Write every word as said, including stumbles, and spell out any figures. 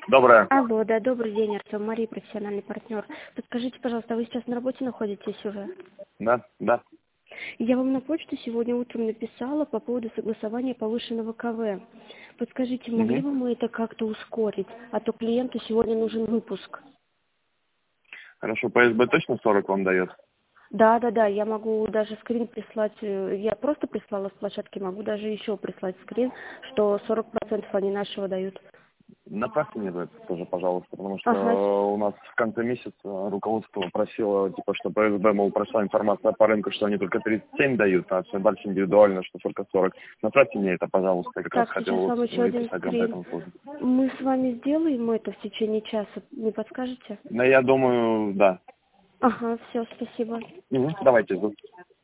Доброе. Алло, да, добрый день, Артем, Мария, профессиональный партнер. Подскажите, пожалуйста, вы сейчас на работе находитесь уже? Да, да. Я вам на почту сегодня утром написала по поводу согласования повышенного КВ. Подскажите, могли Угу. бы мы это как-то ускорить? А то клиенту сегодня нужен выпуск. Хорошо, П С Б точно сорок вам дает? Да, да, да, я могу даже скрин прислать, э, я просто прислала с площадки, могу даже еще прислать скрин, что сорок процентов они нашего дают. Направьте мне это тоже, пожалуйста, потому Ага, что у нас в конце месяца руководство просило, типа, что П С Б, мол, прошла информация по рынку, что они только тридцать семь дают, а все дальше индивидуально, что только сорок. Направьте мне это, пожалуйста, я как раз так, хотел сейчас вот вам еще выйти один с агентом по скрин. этому поводу. Мы с вами сделаем это в течение часа, не подскажете? Но я думаю, да. Ага, все, спасибо. Угу. Давайте.